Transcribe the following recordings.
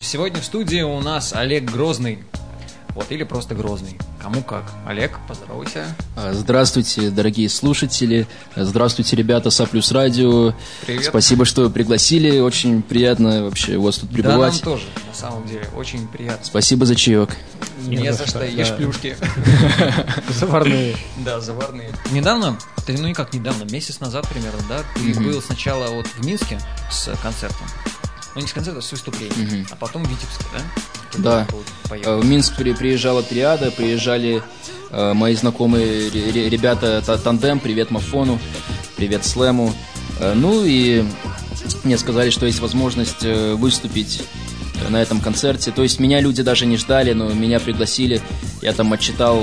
Сегодня в студии у нас Олег Грозный. Вот, или просто Грозный. Кому как. Олег, поздоровайся. Здравствуйте, дорогие слушатели. Здравствуйте, ребята с А+ радио. Привет. Спасибо, что пригласили. Очень приятно вообще у вас тут пребывать. Да, нам тоже, на самом деле. Очень приятно. Спасибо за чаек. Не за что. Ешь плюшки. Заварные. Да, заварные. Недавно, ну никак недавно, месяц назад примерно, да, ты был сначала вот в Минске с концертом. Ну, не с концерта, а с выступлением. А потом в Витебске, да? Да. В Минск приезжала Триада, приезжали мои знакомые ребята Тандем, привет Мафону, привет Слэму. Ну и мне сказали, что есть возможность выступить на этом концерте. То есть меня люди даже не ждали, но меня пригласили. Я там отчитал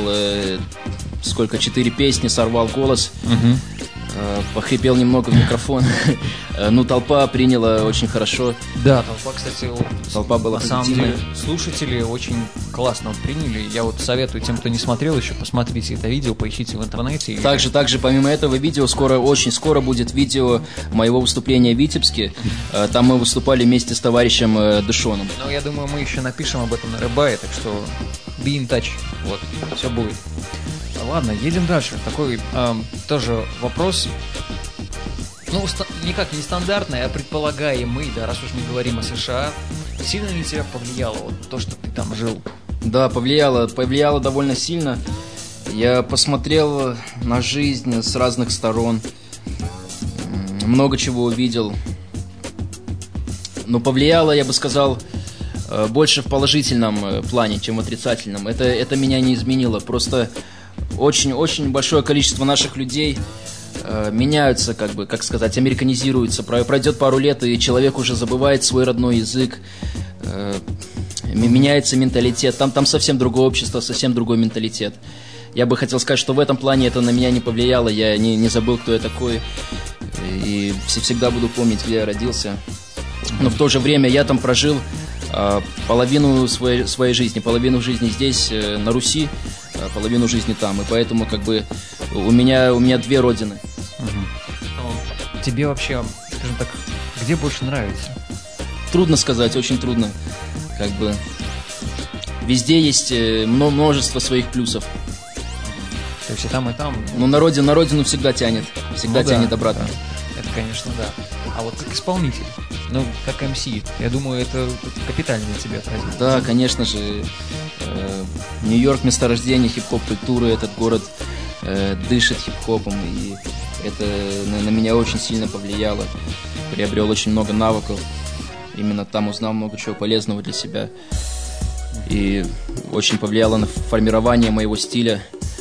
4 песни, сорвал голос. Похрипел немного в микрофон. Ну, толпа приняла очень хорошо. Да, толпа, кстати, толпа была на самом деле, слушатели очень классно приняли. Я вот советую тем, кто не смотрел еще, посмотрите это видео, поищите в интернете. Также помимо этого видео, очень скоро будет видео моего выступления в Витебске. Там мы выступали вместе с товарищем Дэшоном. Ну, я думаю, мы еще напишем об этом на Рэбае, так что be in touch. Вот, все будет. Ладно, едем дальше. Такой тоже вопрос. Ну, никак не стандартный, а предполагаемый, да, раз уж мы говорим о США. Сильно ли тебя повлияло вот то, что ты там жил? Да, повлияло довольно сильно. Я посмотрел на жизнь с разных сторон. Много чего увидел. Но повлияло, я бы сказал, больше в положительном плане, чем в отрицательном. Это меня не изменило. Просто очень большое количество наших людей меняются, как сказать, американизируются. Пройдет пару лет, и человек уже забывает свой родной язык. Меняется менталитет. Там совсем другое общество, совсем другой менталитет. Я бы хотел сказать, что в этом плане это на меня не повлияло. Я не забыл, кто я такой. И всегда буду помнить, где я родился. Но в то же время я там прожил половину своей жизни. Половину жизни здесь, на Руси, половину жизни там. И поэтому у меня две родины. Тебе вообще, скажем так, где больше нравится? Трудно сказать, очень трудно. Везде есть множество своих плюсов. То есть и там, и там. Ну, на родину всегда тянет. Всегда тянет обратно. Да. Это, конечно, да. А вот как исполнитель, ну, как МС, я думаю, это капитально на тебя отразилось. Да, конечно же. Нью-Йорк — месторождение хип-хоп культуры. Этот город дышит хип-хопом. И это на меня очень сильно повлияло. Приобрел очень много навыков. Именно там узнал много чего полезного для себя. И очень повлияло на формирование моего стиля.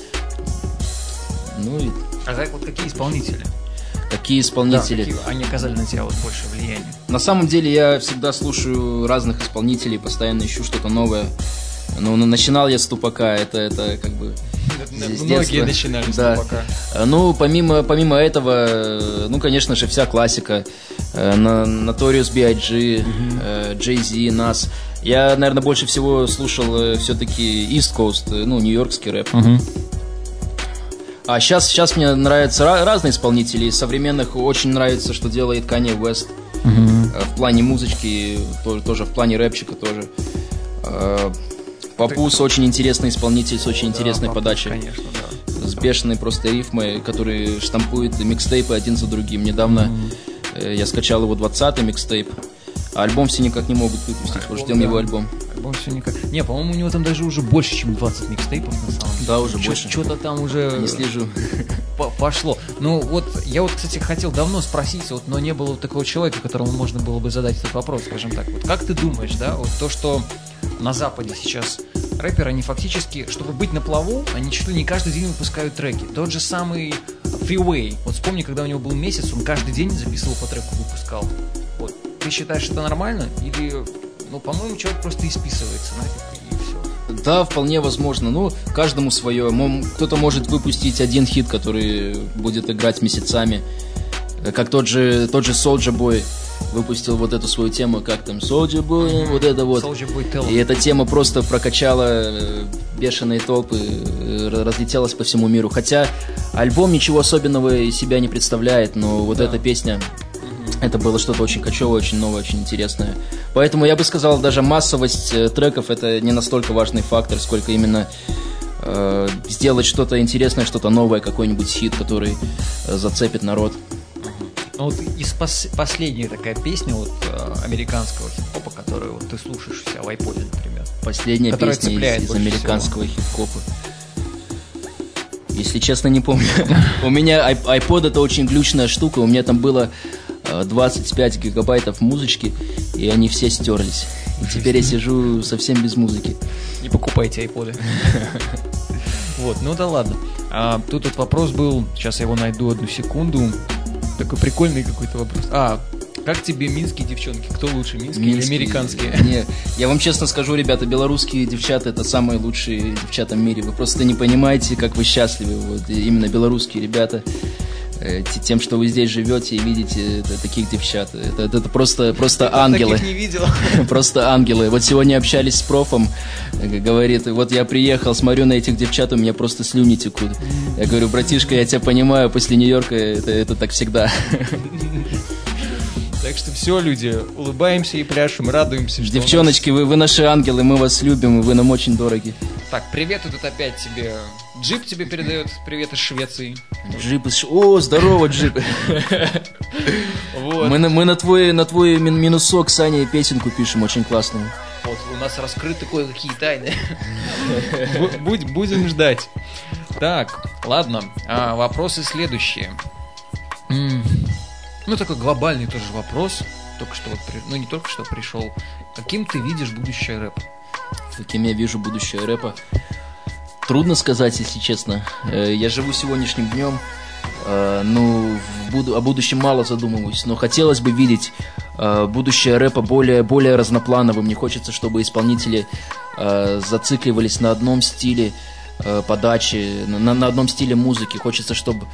А так вот какие исполнители? Какие исполнители? Да, они оказали на тебя вот больше влияния? На самом деле я всегда слушаю разных исполнителей, постоянно ищу что-то новое. Но начинал я с Тупака, это с Многие начинали с Тупака. Ну, помимо этого, конечно же, вся классика. Notorious B.I.G., Jay-Z, Nas. Я, наверное, больше всего слушал все-таки East Coast, нью-йоркский рэп. А сейчас мне нравятся разные исполнители. Из современных очень нравится, что делает Kanye West. В плане музычки, тоже в плане рэпчика тоже. Папус очень интересный исполнитель с очень интересной подачей. Конечно, да. С бешеной просто рифмой, который штампует микстейпы один за другим. Недавно я скачал его 20-й микстейп. А альбом все никак не могут выпустить. Ждем его альбом. Альбом все никак. Не, по-моему, у него там даже уже больше, чем 20 микстейпов на самом деле. Да, уже больше. Что-то там уже... Не слежу. Пошло. Ну вот, я вот, кстати, хотел давно спросить, но не было такого человека, которому можно было бы задать этот вопрос, скажем так. Вот как ты думаешь, да, вот то, что на Западе сейчас рэперы, они фактически, чтобы быть на плаву, они чуть ли не каждый день выпускают треки. Тот же самый Freeway. Вот вспомни, когда у него был месяц, он каждый день записывал по треку, выпускал. Вот. Ты считаешь, это нормально? Или, по-моему, человек просто исписывается нафиг и все? Да, вполне возможно. Каждому свое. Кто-то может выпустить один хит, который будет играть месяцами. Как тот же Soulja Boy выпустил вот эту свою тему, как там, Soulja Boy, вот это вот. И эта тема просто прокачала бешеные толпы, разлетелась по всему миру. Хотя альбом ничего особенного из себя не представляет, но вот эта песня, это было что-то очень кочевое, очень новое, очень интересное. Поэтому я бы сказал, даже массовость треков это не настолько важный фактор, сколько именно сделать что-то интересное, что-то новое, какой-нибудь хит, который зацепит народ. Ну вот из последняя такая песня вот американского хип-хопа, которую вот ты слушаешь у себя в айподе, например. Последняя песня из американского хип-хопа. Если честно, не помню. У меня iPod это очень глючная штука, у меня там было 25 гигабайтов музычки, и они все стерлись. И теперь я сижу совсем без музыки. Не покупайте айподы. Вот, ну да ладно. Тут вот вопрос был, сейчас я его найду, одну секунду. Такой прикольный какой-то вопрос. Как тебе минские девчонки? Кто лучше, минские или американские? Не, я вам честно скажу, ребята, белорусские девчата это самые лучшие девчата в мире. Вы просто не понимаете, как вы счастливы. Вот именно белорусские ребята. Тем, что вы здесь живете и видите таких девчат. Это просто ангелы. Таких не видел. Просто ангелы. Вот сегодня общались с профом, говорит, вот я приехал, смотрю на этих девчат, у меня просто слюни текут. Я говорю, братишка, я тебя понимаю, после Нью-Йорка это так всегда. Так что все, люди, улыбаемся и пляшем, радуемся. Что девчоночки, вы наши ангелы, мы вас любим, и вы нам очень дороги. Так, привет, и тут опять тебе... Джип тебе передает привет из Швеции. Джип из Швеции. О, здорово, Джип. Вот. Мы на твой минусок с Аней песенку пишем, очень классную. Вот, у нас раскрыты кое-какие тайны. Будем ждать. Так, ладно, вопросы следующие. Ну, такой глобальный тоже вопрос. Только что, не только что пришел. Каким ты видишь будущее рэпа? Каким я вижу будущее рэпа? Трудно сказать, если честно. Я живу сегодняшним днем. О будущем мало задумываюсь. Но хотелось бы видеть будущее рэпа более разноплановым. Мне хочется, чтобы исполнители зацикливались на одном стиле подачи, на одном стиле музыки. Хочется, чтобы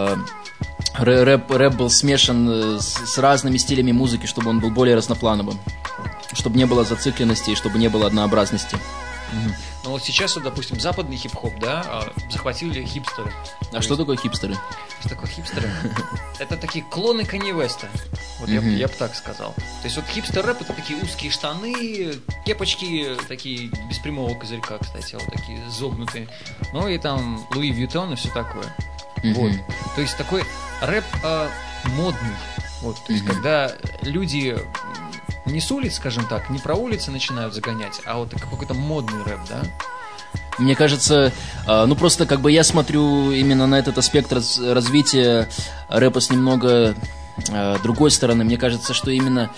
рэп был смешан с разными стилями музыки, чтобы он был более разноплановым. Чтобы не было зацикленности и чтобы не было однообразности. Ну вот сейчас, вот, допустим, западный хип-хоп, да, захватили хипстеры. Что такое хипстеры? Что такое хипстеры? Это такие клоны Канье Уэста. Вот я бы так сказал. То есть вот хипстер-рэп — это такие узкие штаны, кепочки такие без прямого козырька, кстати, вот такие загнутые. Ну и там Луи Вьютон и все такое. Вот. То есть такой рэп модный. Вот. То есть когда люди... Не с улиц, скажем так, не про улицы начинают загонять, а вот какой-то модный рэп, да? Мне кажется, просто как бы я смотрю именно на этот аспект развития рэпа с немного другой стороны. Мне кажется, что именно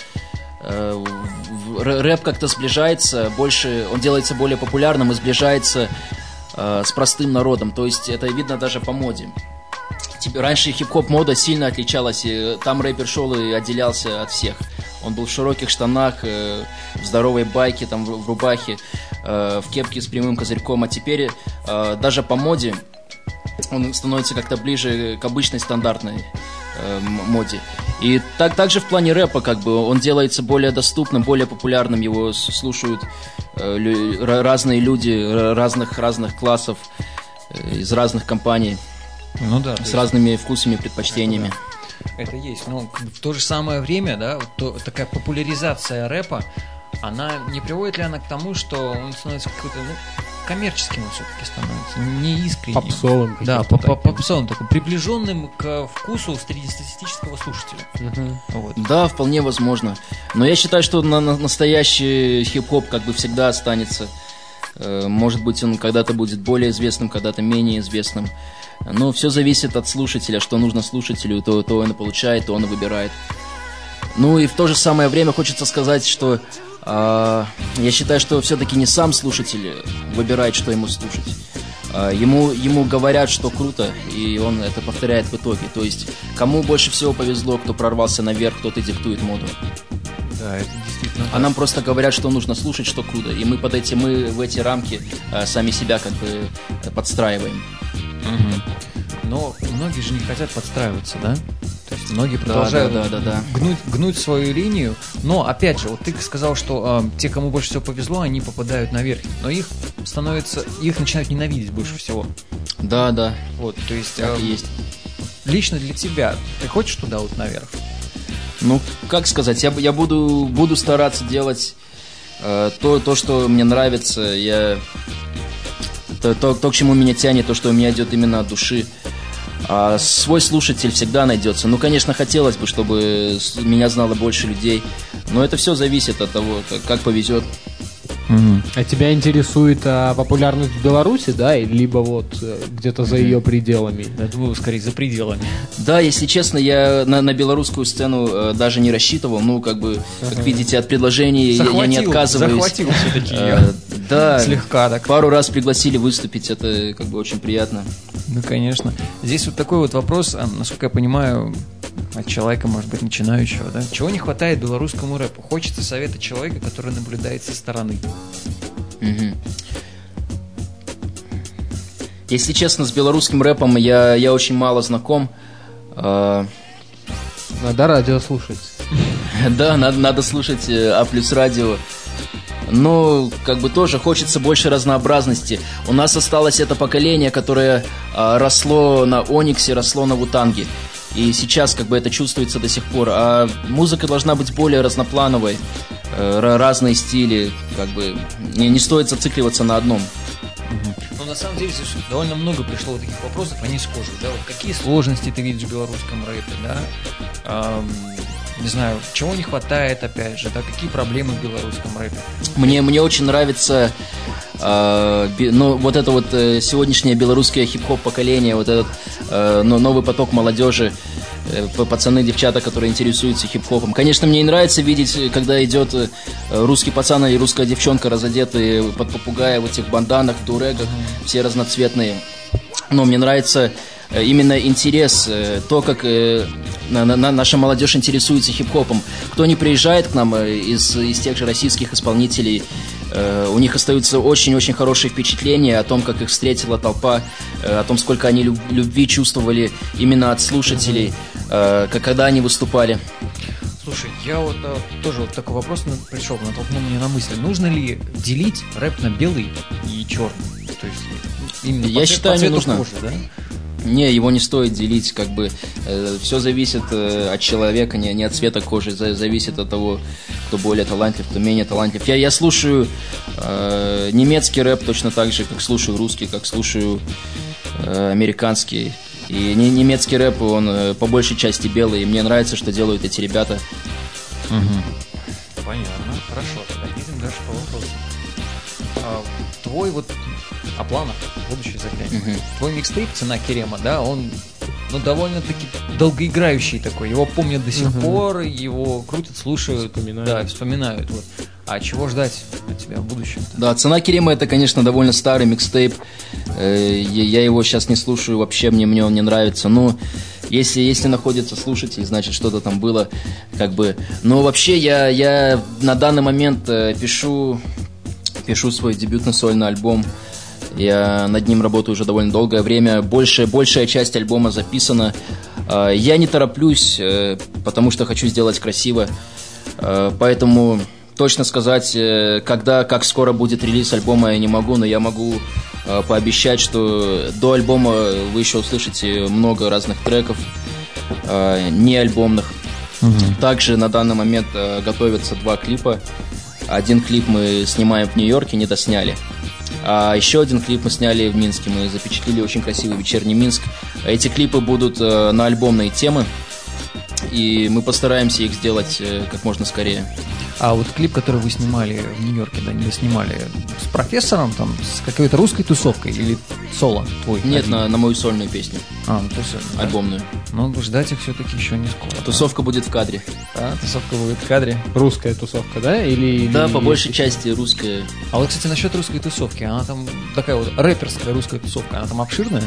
рэп как-то сближается, он делается более популярным и сближается с простым народом. То есть это видно даже по моде. Раньше хип-хоп мода сильно отличалась, и там рэпер шел и отделялся от всех. Он был в широких штанах, в здоровой байке, там, в рубахе, в кепке с прямым козырьком. А теперь даже по моде он становится как-то ближе к обычной стандартной моде. И также в плане рэпа как бы он делается более доступным, более популярным. Его слушают разные люди разных классов, из разных компаний, с разными вкусами, предпочтениями. Это есть, но в то же самое время, да, такая популяризация рэпа, она не приводит ли она к тому, что он становится какой-то, коммерческим он все-таки становится, не искренним. Попсовым. Да, попсовым, таким, приближенным к вкусу среднестатистического слушателя. Вот. Да, вполне возможно. Но я считаю, что настоящий хип-хоп как бы всегда останется. Может быть, он когда-то будет более известным, когда-то менее известным. Но все зависит от слушателя, что нужно слушателю, то он и получает, то он и выбирает. Ну и в то же самое время хочется сказать, что я считаю, что все-таки не сам слушатель выбирает, что ему слушать. Ему говорят, что круто, и он это повторяет в итоге. То есть, кому больше всего повезло, кто прорвался наверх, тот и диктует моду. Да, это действительно. А нам просто говорят, что нужно слушать, что круто. И мы в эти рамки сами себя как бы подстраиваем. Но многие же не хотят подстраиваться, да? То есть многие продолжают гнуть свою линию. Но, опять же, вот ты сказал, что те, кому больше всего повезло, они попадают наверх. Но их начинают ненавидеть больше всего. Да. Вот, то есть, так и есть. Лично для тебя, ты хочешь туда вот наверх? Ну, как сказать, я буду стараться делать то, что мне нравится, то, к чему меня тянет, то, что у меня идет именно от души. А свой слушатель всегда найдется. Ну, конечно, хотелось бы, чтобы меня знало больше людей, но это все зависит от того, как повезет. А тебя интересует популярность в Беларуси, да, либо вот где-то за ее пределами? Я думаю, скорее за пределами. Да, если честно, я на белорусскую сцену даже не рассчитывал. Ну, как видите, от предложений я не отказываюсь. Захватил все-таки ее. Да, слегка так. Пару раз пригласили выступить, это очень приятно. Ну, конечно. Здесь вот такой вот вопрос, насколько я понимаю, от человека, может быть, начинающего, да? Чего не хватает белорусскому рэпу? Хочется совета человека, который наблюдает со стороны. Угу. Если честно, с белорусским рэпом я очень мало знаком. Надо радио слушать. Да, надо слушать А+ радио. Но тоже хочется больше разнообразности. У нас осталось это поколение, которое росло на Ониксе, росло на Вутанге. И сейчас это чувствуется до сих пор. А музыка должна быть более разноплановой. Разные стили. Не стоит зацикливаться на одном. Но на самом деле здесь довольно много пришло вот таких вопросов, они схожи. Да? Вот какие сложности ты видишь в белорусском рэпе, да? Не знаю, чего не хватает, опять же, да, какие проблемы в белорусском рэпе? Мне очень нравится вот это вот сегодняшнее белорусское хип-хоп поколение, вот этот новый поток молодежи, пацаны, девчата, которые интересуются хип-хопом. Конечно, мне и нравится видеть, когда идет русский пацан или русская девчонка, разодетые под попугая в этих банданах, в дурегах, все разноцветные. Но мне нравится именно интерес, то, как наша молодежь интересуется хип-хопом. Кто не приезжает к нам из тех же российских исполнителей, у них остаются очень-очень хорошие впечатления о том, как их встретила толпа, о том, сколько они любви чувствовали именно от слушателей, когда они выступали. Слушай, я тоже такой вопрос пришел, натолкнул меня на мысль. Нужно ли делить рэп на белый и черный? То есть именно я считаю, не нужно. Кожи, да? Не, его не стоит делить, все зависит от человека, не от цвета кожи, зависит от того, кто более талантлив, кто менее талантлив. Я слушаю немецкий рэп точно так же, как слушаю русский, как слушаю американский. И немецкий рэп, он по большей части белый, и мне нравится, что делают эти ребята. Понятно, хорошо, тогда едем дальше по вопросу. Твой о планах будущей заглянем. Твой микстейп «Цена Керема», да, он довольно-таки долгоиграющий такой. Его помнят до сих пор, его крутят, слушают, вспоминают. Вот. А чего ждать от тебя в будущем-то? Да, «Цена Керема» — это, конечно, довольно старый микстейп. Я его сейчас не слушаю вообще, мне он не нравится. Но если находится слушатель, значит, что-то там было, Но вообще я на данный момент пишу свой дебютный сольный альбом. Я над ним работаю уже довольно долгое время. Большая часть альбома записана. Я не тороплюсь, потому что хочу сделать красиво. Поэтому точно сказать, как скоро будет релиз альбома, я не могу, но я могу пообещать, что до альбома вы еще услышите много разных треков, не альбомных. Также на данный момент готовятся 2 клипа. Один клип мы снимаем в Нью-Йорке, не досняли. А еще один клип мы сняли в Минске. Мы запечатлели очень красивый вечерний Минск. Эти клипы будут на альбомные темы, и мы постараемся их сделать как можно скорее. А вот клип, который вы снимали в Нью-Йорке, да, не снимали с профессором, там, с какой-то русской тусовкой или соло твой? Нет, на мою сольную песню. То есть альбомную. Ну, ждать их все-таки еще не скоро. Тусовка будет в кадре. Тусовка будет в кадре. Русская тусовка, да? Да, по большей части русская. А вот, кстати, насчет русской тусовки, она там такая вот рэперская русская тусовка, она там обширная?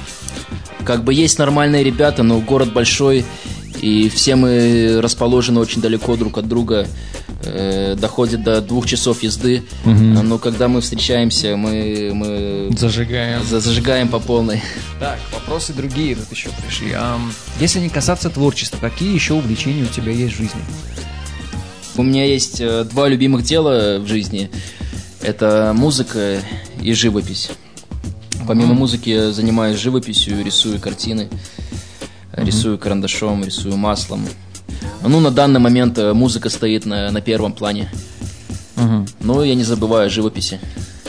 Есть нормальные ребята, но город большой, и все мы расположены очень далеко друг от друга. Доходит до 2 часов езды. Но когда мы встречаемся, мы зажигаем по полной. Так, вопросы другие тут еще пришли. Если не касаться творчества, какие еще увлечения у тебя есть в жизни? У меня есть 2 любимых дела в жизни. Это музыка и живопись. Помимо музыки я занимаюсь живописью, рисую картины, рисую карандашом, рисую маслом. Ну, на данный момент музыка стоит на первом плане. Но я не забываю о живописи.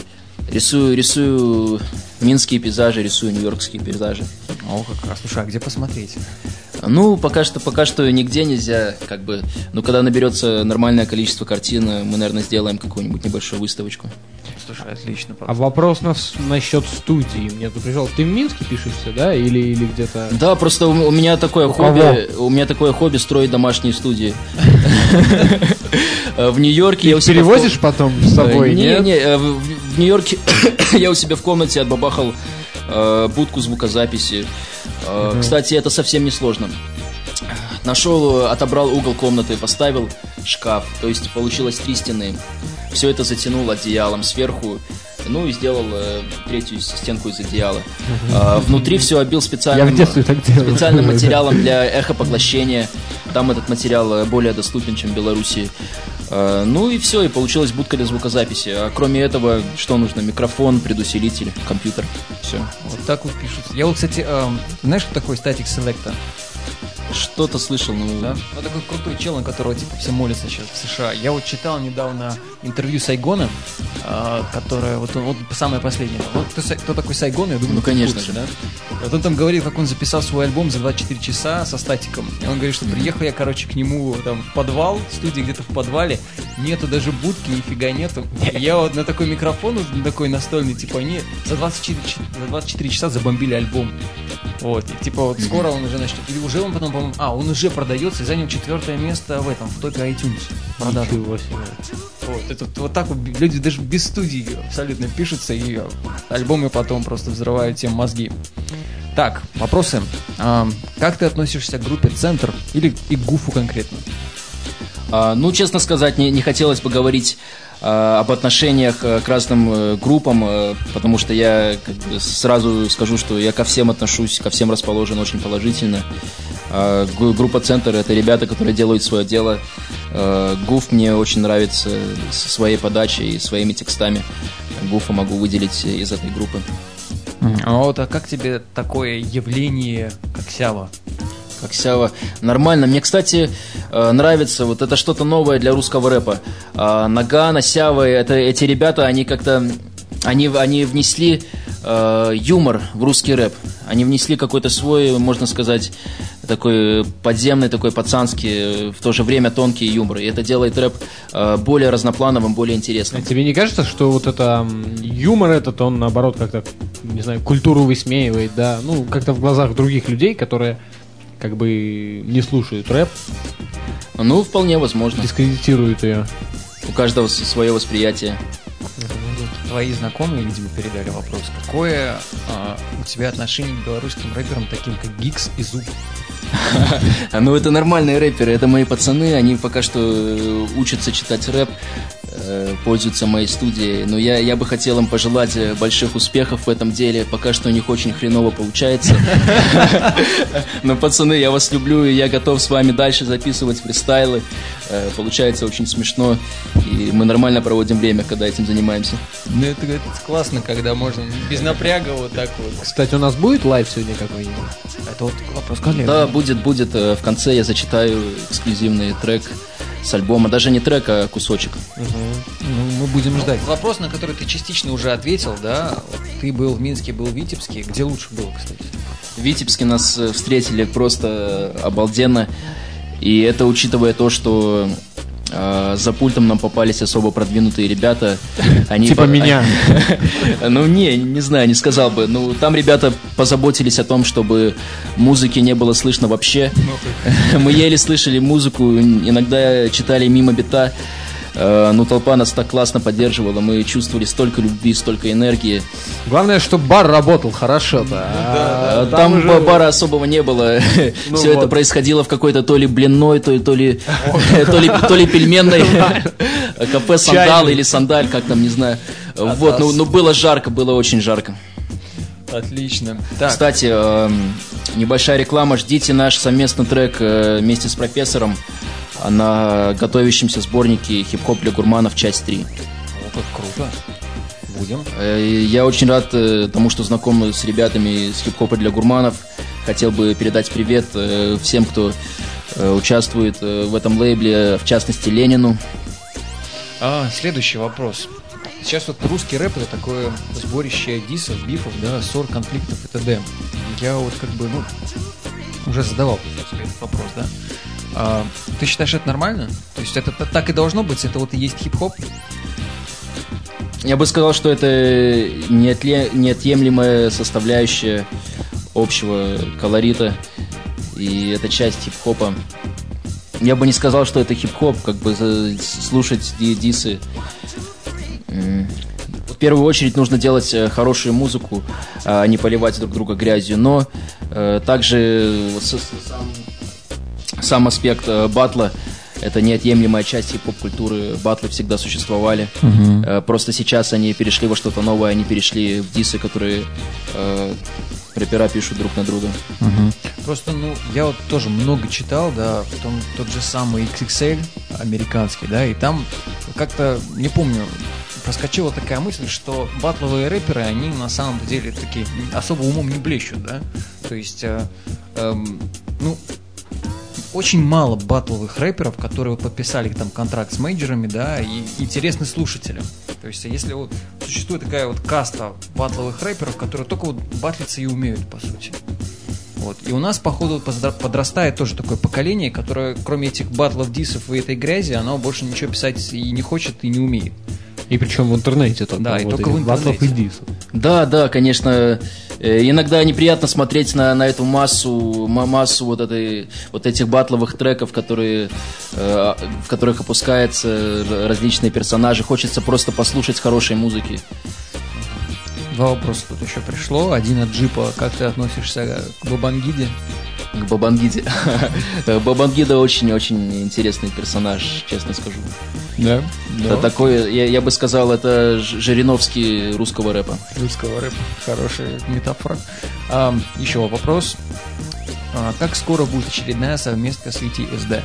Рисую минские пейзажи, рисую нью-йоркские пейзажи. О, как раз. Слушай, а где посмотреть? Ну, пока что нигде нельзя, как бы. Но когда наберется нормальное количество картин, мы, наверное, сделаем какую-нибудь небольшую выставочку. Слушай, отлично. А вопрос насчет студии. Мне тут пришел. Ты в Минске пишешься, да? Или где-то... Да, просто у меня такое хобби. У меня такое хобби строить домашние студии. В Нью-Йорке я у себя... Перевозишь потом с собой? Не, в Нью-Йорке я у себя в комнате отбабахал будку звукозаписи. Кстати, это совсем не сложно. Нашел, отобрал угол комнаты, поставил шкаф. То есть получилось 3 стены. Все это затянул одеялом сверху. Ну и сделал третью стенку из одеяла. Внутри все обил специальным материалом для эхопоглощения. Там этот материал более доступен, чем в Беларуси. Ну и все, и получилась будка для звукозаписи. А кроме этого, что нужно? Микрофон, предусилитель, компьютер. Все. Вот так вот пишут. Я вот, кстати, знаешь, что такое Static Selector? Что-то слышал, ну... Да? Ну, такой крутой чел, на которого, типа, все молятся сейчас в США. Я вот читал недавно интервью Сайгона, которое, вот самое последнее. Вот кто такой Сайгон, я думаю, ну, конечно же, да? Вот он там говорит, как он записал свой альбом за 24 часа со статиком. И он говорит, что приехал я, короче, к нему там в подвал, в студии где-то в подвале, нету даже будки, нифига нету. И я вот на такой микрофон, такой настольный, типа, они за 24 часа забомбили альбом. Вот, и типа вот скоро он уже начнет. Или уже он потом, по-моему, он уже продается и занял 4 место в топе iTunes. Ничего себе. Вот, это вот так вот люди даже без студии абсолютно пишутся, и альбомы потом просто взрывают всем мозги. Так, вопросы. Как ты относишься к группе «Центр» или и к ГУФу конкретно? Ну, честно сказать, не хотелось бы говорить об отношениях к разным группам, потому что я сразу скажу, что я ко всем отношусь, ко всем расположен очень положительно. Группа «Центр» — это ребята, которые делают свое дело. ГУФ мне очень нравится со своей подачей и своими текстами. ГУФа могу выделить из этой группы. А как тебе такое явление, как Сява? Как Сява. Нормально. Мне, кстати, нравится, вот это что-то новое для русского рэпа. Нагано, Сява, эти ребята, они как-то, они внесли юмор в русский рэп. Они внесли какой-то свой, можно сказать, такой подземный, такой пацанский, в то же время тонкий юмор. И это делает рэп более разноплановым, более интересным. А тебе не кажется, что вот это юмор этот, он наоборот как-то, не знаю, культуру высмеивает, да? Ну, как-то в глазах других людей, которые как бы не слушают рэп. Ну, вполне возможно. Дискредитируют ее. У каждого свое восприятие. Твои знакомые, видимо, передали вопрос. Какое у тебя отношение к белорусским рэперам, таким как Гикс и Зуб? Ну, это нормальные рэперы, это мои пацаны, они пока что учатся читать рэп, пользуются моей студией, но я бы хотел им пожелать больших успехов в этом деле, пока что у них очень хреново получается. Но, пацаны, я вас люблю, и я готов с вами дальше записывать фристайлы, получается очень смешно, и мы нормально проводим время, когда этим занимаемся. Ну, это классно, когда можно без напряга вот так вот. Кстати, у нас будет лайв сегодня какой-нибудь? Это вот вопрос коллег. Да, будет. В конце я зачитаю эксклюзивный трек с альбома. Даже не трек, а кусочек. Ну, мы будем ждать. Вопрос, на который ты частично уже ответил, да? Ты был в Минске, был в Витебске. Где лучше было, кстати? В Витебске нас встретили просто обалденно. И это учитывая то, что за пультом нам попались особо продвинутые ребята. Они типа меня. Ну, не знаю, не сказал бы. Ну, там ребята позаботились о том, чтобы музыки не было слышно вообще. Мы еле слышали музыку, иногда читали мимо бита. Ну, толпа нас так классно поддерживала, мы чувствовали столько любви, столько энергии. Главное, чтобы бар работал хорошо-то. Там уже бара особого не было. Все это происходило в какой-то то ли блинной, то ли пельменной. Кафе «Сандал» или «Сандаль», как там, не знаю. Вот, ну было жарко, было очень жарко. Отлично. Кстати, небольшая реклама. Ждите наш совместный трек вместе с профессором на готовящемся сборнике «Хип-хоп для гурманов. Часть 3». О, как круто. Будем. Я очень рад тому, что знаком с ребятами из «Хип-хопа для гурманов». Хотел бы передать привет всем, кто участвует в этом лейбле, в частности, Ленину. Следующий вопрос. Сейчас вот русский рэп — это такое сборище диссов, бифов, да, ссор, конфликтов и т.д. Я вот как бы, уже задавал себе этот вопрос, да? Ты считаешь, это нормально? То есть это так и должно быть? Это вот и есть хип-хоп? Я бы сказал, что это неотъемлемая составляющая общего колорита, и это часть хип-хопа. Я бы не сказал, что это хип-хоп, как бы слушать диссы. В первую очередь нужно делать хорошую музыку, а не поливать друг друга грязью, но также сам аспект батла — это неотъемлемая часть хип-хоп культуры. Батлы всегда существовали. Просто сейчас они перешли во что-то новое, они перешли в диссы, которые рэпера пишут друг на друга. Просто, я вот тоже много читал, да, потом тот же самый XXL американский, да, и там как-то, не помню, проскочила такая мысль, что батловые рэперы, они на самом деле такие особо умом не блещут, да, то есть, очень мало батловых рэперов, которые вот подписали там контракт с мейджорами, да, и интересны слушателям. То есть, если вот существует такая вот каста батловых рэперов, которые только вот батлиться и умеют, по сути. Вот. И у нас, походу, подрастает тоже такое поколение, которое, кроме этих батлов, диссов и этой грязи, оно больше ничего писать и не хочет, и не умеет. И причем в интернете только. Да, вот и только в интернете. Батлов и диссов. Да, конечно. Иногда неприятно смотреть на эту массу вот этих батловых треков, в которых опускаются различные персонажи. Хочется просто послушать хорошей музыки. Два вопроса тут еще пришло. Один от Джипа. Как ты относишься к Бабангиде? К Бабангиде. Бабангида очень-очень интересный персонаж, честно скажу. Да? Это такой, я бы сказал, это Жириновский русского рэпа. Русского рэпа. Хорошая метафора. Еще вопрос. Как скоро будет очередная совместка с UTSD?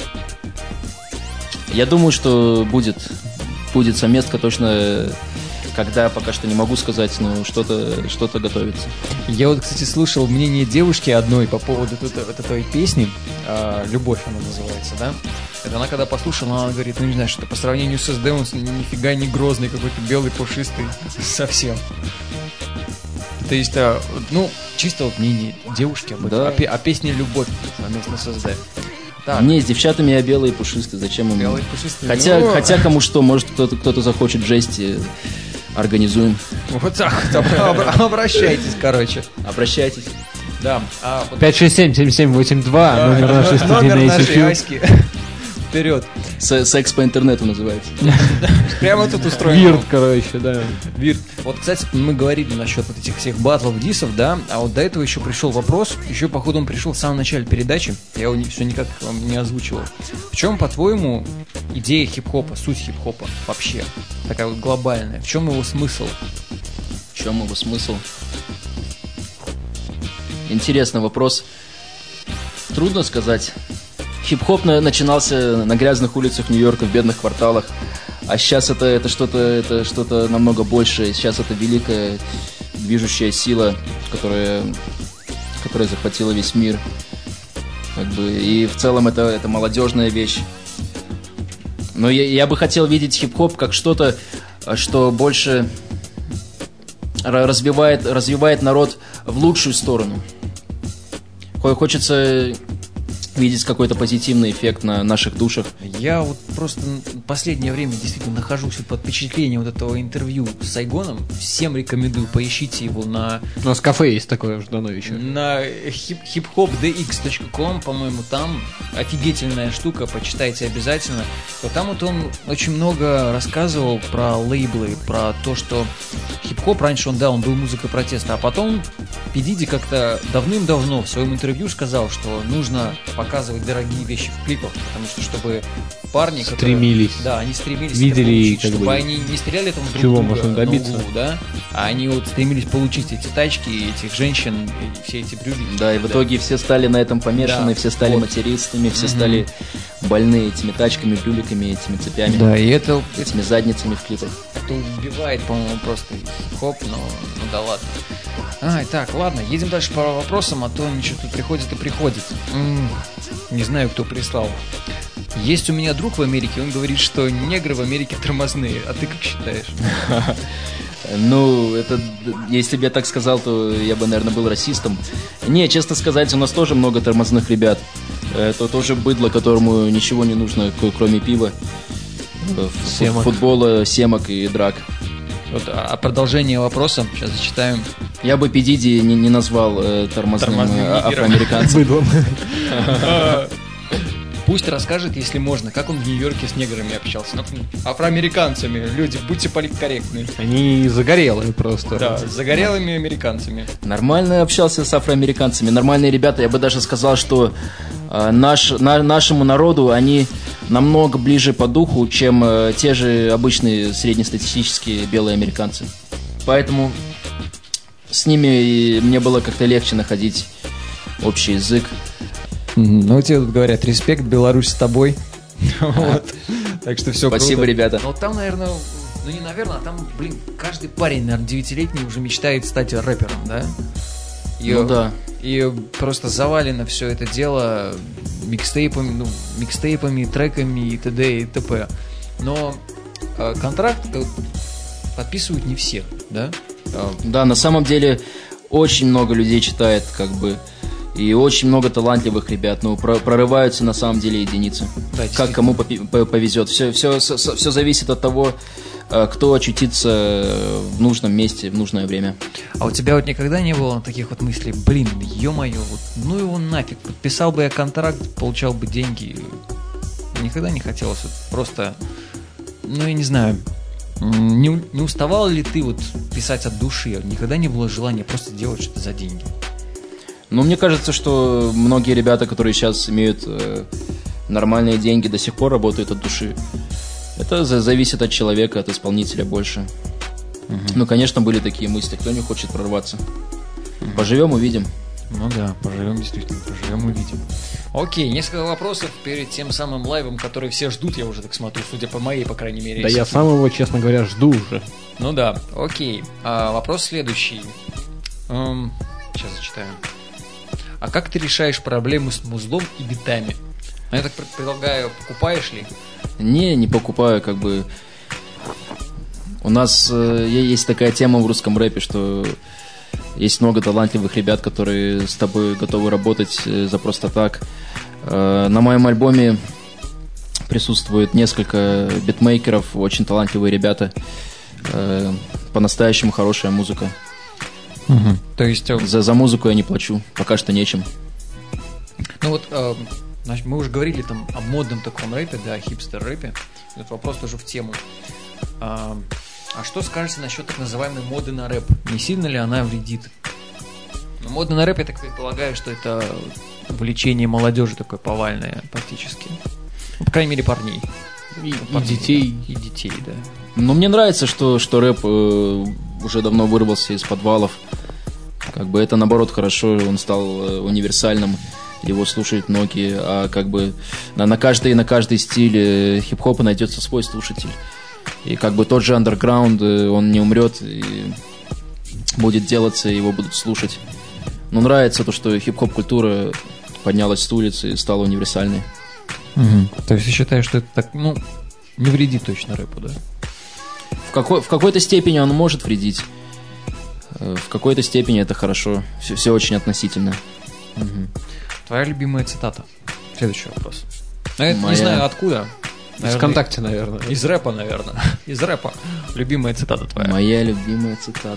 Я думаю, что будет совместка точно. Когда, пока что не могу сказать, но что-то готовится. Я вот, кстати, слушал мнение девушки одной по поводу этой песни. «Любовь» она называется, да? Это она когда послушала, она говорит, не знаю, что по сравнению с СД он нифига не грозный, какой-то белый, пушистый, совсем. То есть, чисто вот мнение девушки об этом, о песне «Любовь» совместно с СД. Так. Не, с девчатами я белый и пушистый, зачем ему? Белый и пушистый. Хотя кому что, может кто-то захочет в жести, организуем. Вот так вот, обращайтесь, короче. Обращайтесь. Да. 567-7782, номер нашей студийной Аськи. Вперед. Секс по интернету называется. Прямо тут устроено. Вирт, короче, да. Вирт. Вот, кстати, мы говорили насчет вот этих всех батлов, диссов, да, а вот до этого еще пришел вопрос, еще, походу, он пришел в самом начале передачи, я его все никак вам не озвучивал. В чем, по-твоему, идея хип-хопа, суть хип-хопа вообще? Такая вот глобальная. В чем его смысл? В чем его смысл? Интересный вопрос. Трудно сказать. Хип-хоп начинался на грязных улицах Нью-Йорка, в бедных кварталах, а сейчас это что-то намного большее. Сейчас это великая движущая сила, которая захватила весь мир. И в целом это молодежная вещь. Но я бы хотел видеть хип-хоп как что-то, что больше развивает народ в лучшую сторону. Хочется видеть какой-то позитивный эффект на наших душах. Я вот просто в последнее время действительно нахожусь под впечатлением вот этого интервью с Сайгоном. Всем рекомендую, поищите его на... У нас кафе есть такое уже давно еще. На hiphopdx.com, по-моему, там офигительная штука, почитайте обязательно. Вот там вот он очень много рассказывал про лейблы, про то, что хип-хоп раньше он был музыкой протеста, а потом P. Diddy как-то давным-давно в своем интервью сказал, что нужно показывать дорогие вещи в клипах, потому что чтобы парни, стремились, они стремились видели, это получить, чтобы они не стреляли там друг чего друга можно добиться, на углу, да, а они вот стремились получить эти тачки, этих женщин, и все эти брюлики. Да, и в итоге все стали на этом помешаны, все стали материстами, все стали больны этими тачками, брюликами, этими цепями, да, и этими задницами в клипах. Это убивает, по-моему, просто хип-хоп, но да ладно. Так, ладно, едем дальше по вопросам, а то ничего тут приходит и приходит. Не знаю, кто прислал. Есть у меня друг в Америке, он говорит, что негры в Америке тормозные. А ты как считаешь? Ну, это, если бы я так сказал, то я бы, наверное, был расистом. Не, честно сказать, у нас тоже много тормозных ребят. Это тоже быдло, которому ничего не нужно, кроме пива, футбола, семок и драк. Вот, а продолжение вопроса, сейчас зачитаем. Я бы Пи Диди не назвал тормозным афроамериканцем. Пусть расскажет, если можно, как он в Нью-Йорке с неграми общался. Ну, афроамериканцами. Люди, будьте политкорректны. Они загорелые просто. Да, с загорелыми американцами. Нормально общался с афроамериканцами. Нормальные ребята. Я бы даже сказал, что нашему народу они намного ближе по духу, чем те же обычные среднестатистические белые американцы. Поэтому с ними мне было как-то легче находить общий язык. Ну, тебе тут говорят, респект, Беларусь с тобой. Так что все круто. Спасибо, ребята. Ну, там, наверное, ну не наверное, а там, блин, каждый парень, наверное, 9-летний уже мечтает стать рэпером, да? Ну да. И просто завалено все это дело микстейпами, треками и т.д. и т.п. Но контракт подписывают не все, да? Да, на самом деле очень много людей читает, как бы, и очень много талантливых ребят, но прорываются на самом деле единицы. Да, как кому повезет. Все зависит от того, кто очутится в нужном месте в нужное время. А у тебя вот никогда не было таких вот мыслей, блин, ё-моё, вот, ну его нафиг, подписал бы я контракт, получал бы деньги. Никогда не хотелось вот просто, ну я не знаю, не уставал ли ты вот писать от души? Никогда не было желания просто делать что-то за деньги? Ну, мне кажется, что многие ребята, которые сейчас имеют нормальные деньги, до сих пор работают от души. Это зависит от человека, от исполнителя больше. Ну, конечно, были такие мысли, кто не хочет прорваться. Поживем, увидим. Ну да, поживем, действительно, поживем, увидим. Окей, несколько вопросов перед тем самым лайвом, который все ждут, я уже так смотрю, судя по моей, по крайней мере. Да я сам его, честно говоря, жду уже. Ну да, окей. Вопрос следующий. Сейчас зачитаю. А как ты решаешь проблемы с музлом и битами? Я так предлагаю, покупаешь ли? Не покупаю, как бы. У нас есть такая тема в русском рэпе, что есть много талантливых ребят, которые с тобой готовы работать за просто так. На моем альбоме присутствует несколько битмейкеров, очень талантливые ребята. По-настоящему хорошая музыка. То есть за музыку я не плачу, пока что нечем. Ну вот, значит, мы уже говорили там о модном таком рэпе, да, хипстер-рэпе. Этот вопрос тоже в тему. А что скажете насчет так называемой моды на рэп? Не сильно ли она вредит? Ну, мода на рэп, я так предполагаю, что это влечение молодежи такое повальное практически. Ну, по крайней мере, парней. И детей. Да. И детей, да. Но мне нравится, что рэп уже давно вырвался из подвалов. Как бы это, наоборот, хорошо, он стал универсальным, его слушают многие, а как бы на каждый стиль хип-хопа найдется свой слушатель. И как бы тот же андерграунд, он не умрет и будет делаться, его будут слушать. Но нравится то, что хип-хоп-культура поднялась с улицы и стала универсальной. То есть ты считаешь, что это так, ну, не вредит точно рэпу, да? В какой-то степени он может вредить. В какой-то степени это хорошо. Все очень относительно. Твоя любимая цитата? Следующий вопрос. Не знаю откуда. Из ВКонтакте, наверное. Из рэпа, наверное. Из рэпа. Любимая цитата твоя. Моя любимая цитата.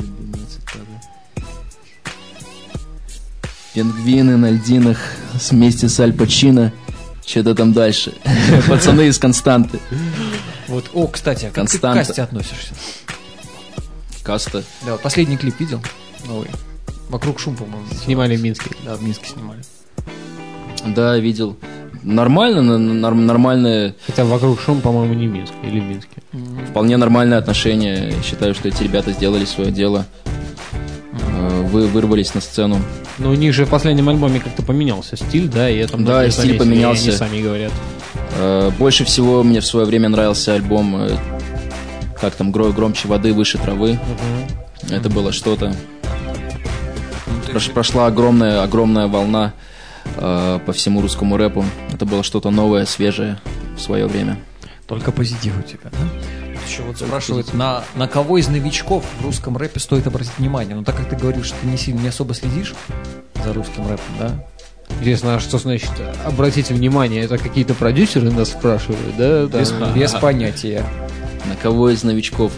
Пингвины на льдинах вместе с Аль Пачино. Что-то там дальше. Пацаны из Константы. Вот, кстати, а как ты к Касте относишься? Каста? Да, последний клип видел? Новый. «Вокруг шум», по-моему. Снимали в Минске. Да, в Минске снимали. Да, видел. Нормальное. Хотя «Вокруг шум», по-моему, не Минск. Или в Минске. Вполне нормальное отношение. Считаю, что эти ребята сделали свое дело. Вы вырвались на сцену. Но у них же в последнем альбоме как-то поменялся стиль, да? И это да, стиль поменялся. Они сами говорят. Больше всего мне в свое время нравился альбом как там, «Громче воды, выше травы». Это было что-то. Прошла огромная волна по всему русскому рэпу. Это было что-то новое, свежее в свое время. Только позитив у тебя, да? Еще вот спрашивают, на кого из новичков в русском рэпе стоит обратить внимание? Ну, так как ты говоришь, что ты не особо следишь за русским рэпом, да? Интересно, а что значит обратите внимание? Это какие-то продюсеры нас спрашивают, да? Без понятия. На кого из новичков?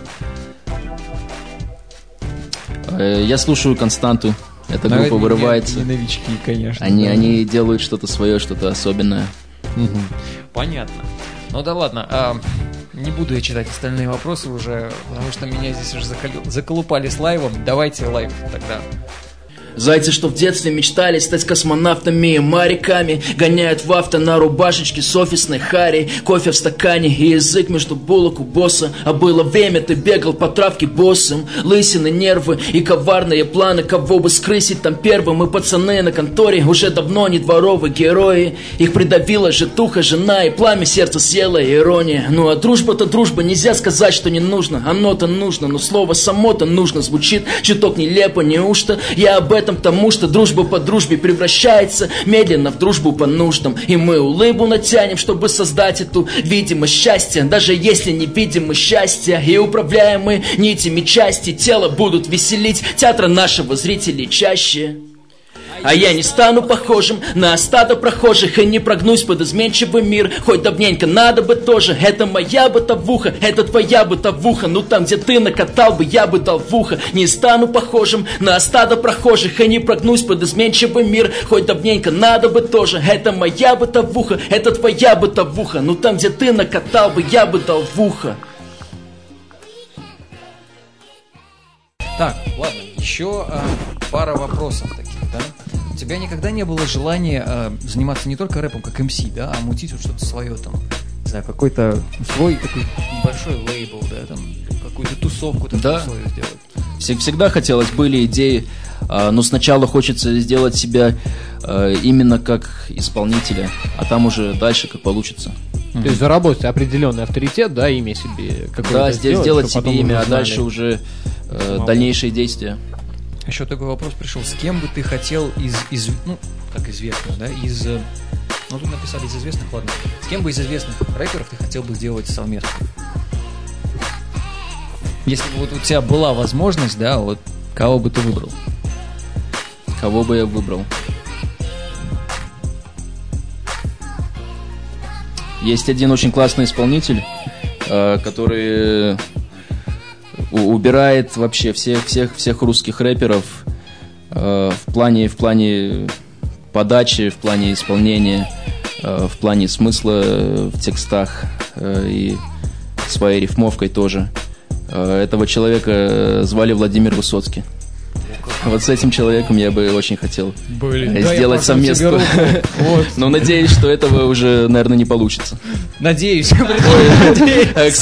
Я слушаю «Константу». Эта группа вырывается. Не новички, конечно. Они делают что-то свое, что-то особенное. Понятно. Ну да ладно. Не буду я читать остальные вопросы уже, потому что меня здесь уже заколупали с лайвом. Давайте лайв тогда. Зайцы, что в детстве мечтали стать космонавтами и моряками, гоняют в авто на рубашечке с офисной харей, кофе в стакане и язык между булок у босса. А было время, ты бегал по травке боссом. Лысины, нервы и коварные планы, кого бы скрысить там первым. И пацаны на конторе уже давно не дворовые герои. Их придавила житуха, жена, и пламя сердца съела ирония. Ну а дружба-то дружба, нельзя сказать, что не нужно. Оно-то нужно, но слово само-то нужно. Звучит чуток нелепо, неужто я об этом, потому что дружба по дружбе превращается медленно в дружбу по нуждам. И мы улыбу натянем, чтобы создать эту видимость счастья, даже если не видим мы счастья. И управляемые нитями части тела будут веселить театра нашего зрителей чаще. А я не стану похожим на стадо прохожих и не прогнусь под изменчивый мир. Хоть давненько надо бы тоже. Это моя бытовуха, это твоя бытовуха. Ну там, где ты накатал бы, я бы дал в ухо. Не стану похожим на стадо прохожих и не прогнусь под изменчивый мир. Хоть давненько надо бы тоже. Это моя бытовуха, это твоя бытовуха. Ну там, где ты накатал бы, я бы дал в ухо. Так, ладно, еще пара вопросов таких, да? У тебя никогда не было желания заниматься не только рэпом как МС, да, а мутить вот что-то свое там, не знаю, какой-то свой такой небольшой лейбл, да, там, какую-то тусовку такую свою сделать? Всегда хотелось, были идеи, но сначала хочется сделать себя именно как исполнителя, а там уже дальше как получится. То есть заработать определенный авторитет, да, имя себе какое-то. Да, сделать себе имя, а дальше уже дальнейшие действия. Еще такой вопрос пришел. С кем бы ты хотел ну, как известных, да, ну, тут написали из известных, ладно. С кем бы из известных рэперов ты хотел бы сделать совместно? Если бы вот у тебя была возможность, да, вот кого бы ты выбрал? Кого бы я выбрал? Есть один очень классный исполнитель, который убирает вообще всех русских рэперов в плане подачи, в плане исполнения, в плане смысла в текстах и своей рифмовкой тоже. Этого человека звали Владимир Высоцкий. Вот с этим человеком я бы очень хотел сделать совместно. Но надеюсь, что этого уже, наверное, не получится. Надеюсь. К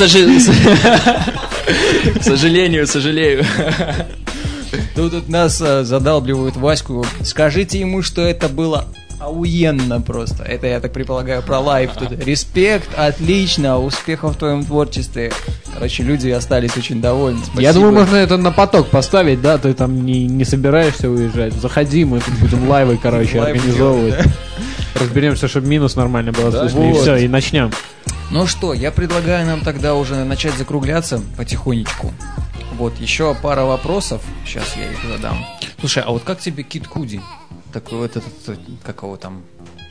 сожалению. Тут нас задалбливают Ваську. Скажите ему, что это было охуенно просто. Это, я так предполагаю, про лайв. Тут респект, отлично, успехов в твоем творчестве. Короче, люди остались очень довольны. Спасибо. Я думаю, можно это на поток поставить, да? Ты там не собираешься уезжать. Заходи, мы тут будем лайвы, короче, организовывать. Разберемся, чтобы минус нормально было слышно. И все, и начнем. Ну что, я предлагаю нам тогда уже начать закругляться потихонечку. Вот, еще пара вопросов. Сейчас я их задам. Слушай, а вот как тебе Кид Куди? Такой вот этот, как его там,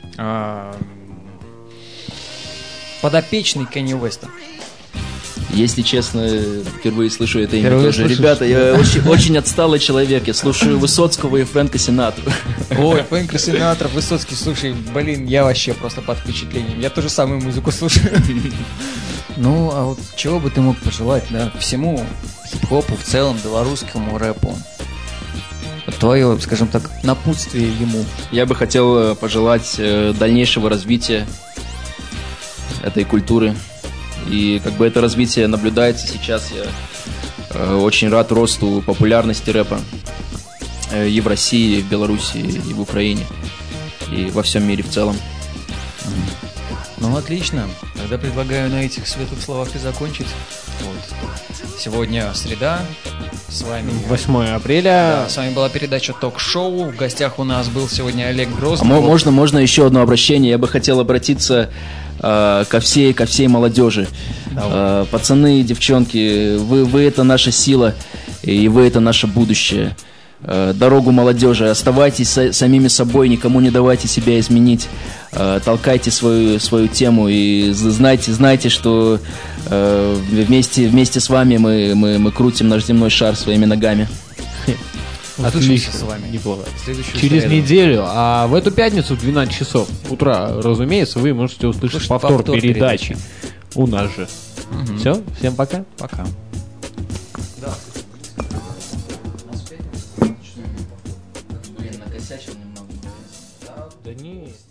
подопечный Кенни Уэста. Если честно, впервые слышу это имя тоже. Ребята, я очень отсталый человек. Я слушаю Высоцкого и Фрэнка Синатру. Ой, Фрэнк Синатра, Высоцкий, слушай, блин, я вообще просто под впечатлением. Я тоже самую музыку слушаю. Ну, а вот чего бы ты мог пожелать, да, всему хип-хопу, в целом, белорусскому рэпу? Твое, скажем так, напутствие ему. Я бы хотел пожелать дальнейшего развития этой культуры. И как бы это развитие наблюдается сейчас. Я очень рад росту популярности рэпа и в России, и в Беларуси, и в Украине, и во всем мире в целом. Ну, отлично. Тогда предлагаю на этих светлых словах и закончить. Вот. Сегодня среда, С вами 8 апреля. Да, с вами была передача «Ток-шоу». В гостях у нас был сегодня Олег Грозный. Можно еще одно обращение? Я бы хотел обратиться ко всей молодежи. Пацаны, девчонки, вы это наша сила, и вы это наше будущее. Дорогу молодежи. Оставайтесь самими собой, никому не давайте себя изменить. Толкайте свою тему и знайте, что вместе с вами мы крутим наш земной шар своими ногами. Отлично с вами. Неплохо. Через неделю, а в эту пятницу в 12 часов утра, разумеется, вы можете услышать повтор передачи. У нас же. Все, всем пока. Пока. Накосячил немного. Да не.